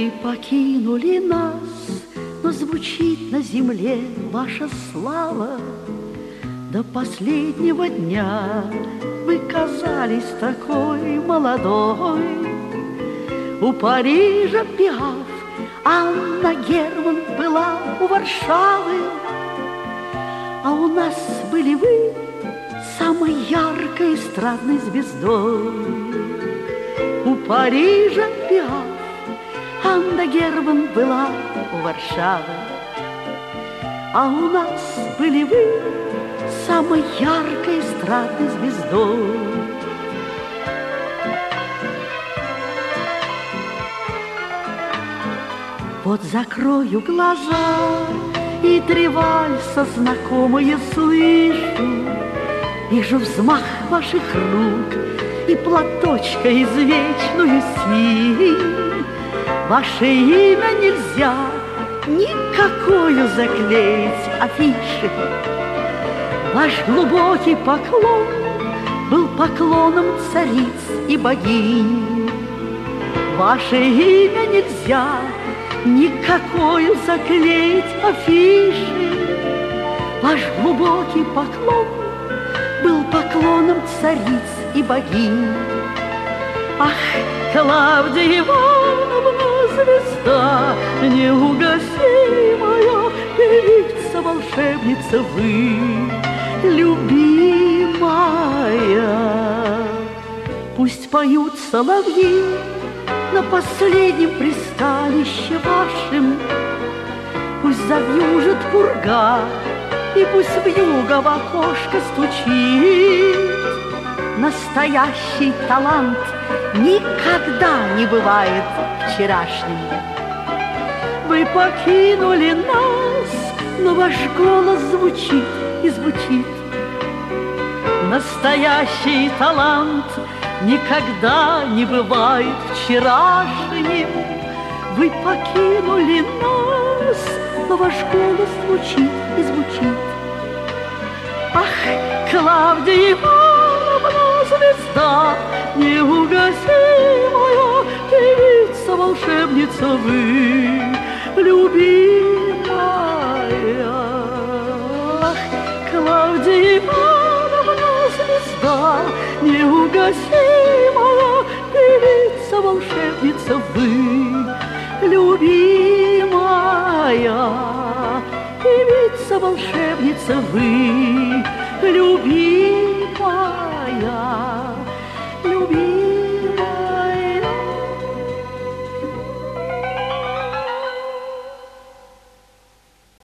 Вы покинули нас, но звучит на земле ваша слава. До последнего дня вы казались такой молодой. У Парижа Пиаф, Анна Герман была у Варшавы, а у нас были вы самой яркой эстрадной звездой. У Парижа Пиаф, Анна Герман была у Варшавы, а у нас были вы самой яркой эстрадной звездой. Вот закрою глаза и три вальса знакомые слышу. Вижу взмах ваших рук и платочка извечную синь. Ваше имя нельзя никакую заклеить афишей. Ваш глубокий поклон был поклоном цариц и богинь. Ваше имя нельзя никакую заклеить афишей. Ваш глубокий поклон был поклоном цариц и богинь. Ах, Клавдия Ивановна, звезда неугасимая, певица, волшебница вы, любимая. Пусть поют соловьи на последнем пристанище вашем, пусть завьюжит пурга, и пусть вьюга в окошко стучит. Настоящий талант никогда не бывает вчерашним. Вы покинули нас, но ваш голос звучит и звучит. Настоящий талант никогда не бывает вчерашним. Вы покинули нас, но ваш голос звучит и звучит. Ах, Клавдия Ивановна, звезда неугасимая, певица, волшебница вы, любимая. Ах, Клавдия Ивановна, звезда неугасимая, певица, волшебница вы, любимая. Певица, волшебница вы, любимая.